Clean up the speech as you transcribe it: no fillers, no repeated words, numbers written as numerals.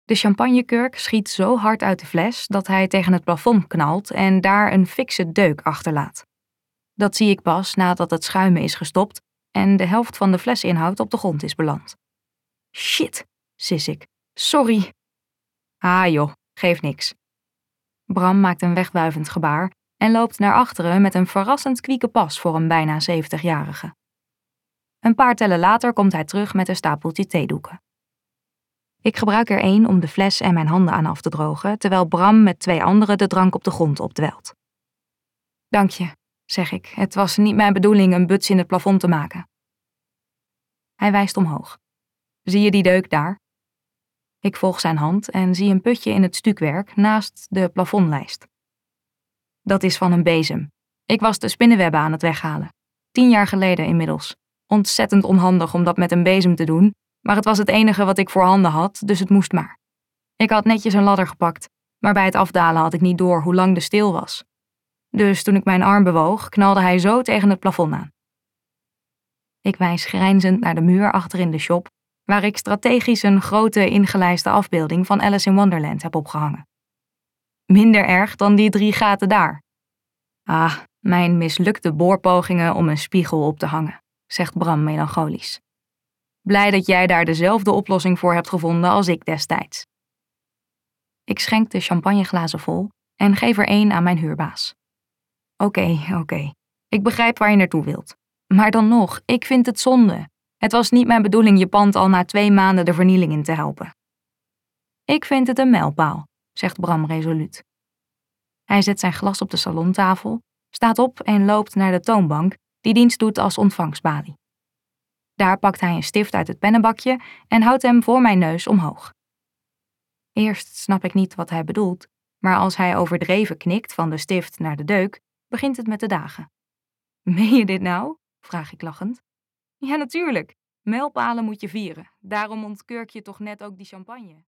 De champagnekurk schiet zo hard uit de fles dat hij tegen het plafond knalt en daar een fikse deuk achterlaat. Dat zie ik pas nadat het schuimen is gestopt en de helft van de flesinhoud op de grond is beland. Shit, sis ik. Sorry. Ah joh, geeft niks. Bram maakt een wegwuivend gebaar en loopt naar achteren met een verrassend kwieke pas voor een bijna 70-jarige. Een paar tellen later komt hij terug met een stapeltje theedoeken. Ik gebruik er 1 om de fles en mijn handen aan af te drogen, terwijl Bram met 2 anderen de drank op de grond opdwelt. Dank je, zeg ik. Het was niet mijn bedoeling een buts in het plafond te maken. Hij wijst omhoog. Zie je die deuk daar? Ik volg zijn hand en zie een putje in het stuukwerk naast de plafondlijst. Dat is van een bezem. Ik was de spinnenwebben aan het weghalen. 10 jaar geleden inmiddels. Ontzettend onhandig om dat met een bezem te doen, maar het was het enige wat ik voorhanden had, dus het moest maar. Ik had netjes een ladder gepakt, maar bij het afdalen had ik niet door hoe lang de steel was. Dus toen ik mijn arm bewoog, knalde hij zo tegen het plafond aan. Ik wijs grijnzend naar de muur achter in de shop, waar ik strategisch een grote ingelijste afbeelding van Alice in Wonderland heb opgehangen. Minder erg dan die 3 gaten daar. Ah, mijn mislukte boorpogingen om een spiegel op te hangen, zegt Bram melancholisch. Blij dat jij daar dezelfde oplossing voor hebt gevonden als ik destijds. Ik schenk de champagneglazen vol en geef er 1 aan mijn huurbaas. Oké. Ik begrijp waar je naartoe wilt. Maar dan nog, ik vind het zonde. Het was niet mijn bedoeling je pand al na 2 maanden de vernieling in te helpen. Ik vind het een mijlpaal, zegt Bram resoluut. Hij zet zijn glas op de salontafel, staat op en loopt naar de toonbank die dienst doet als ontvangstbalie. Daar pakt hij een stift uit het pennenbakje en houdt hem voor mijn neus omhoog. Eerst snap ik niet wat hij bedoelt, maar als hij overdreven knikt van de stift naar de deuk, begint het met de dagen. Meen je dit nou? Vraag ik lachend. Ja, natuurlijk. Mijlpalen moet je vieren. Daarom ontkurk je toch net ook die champagne.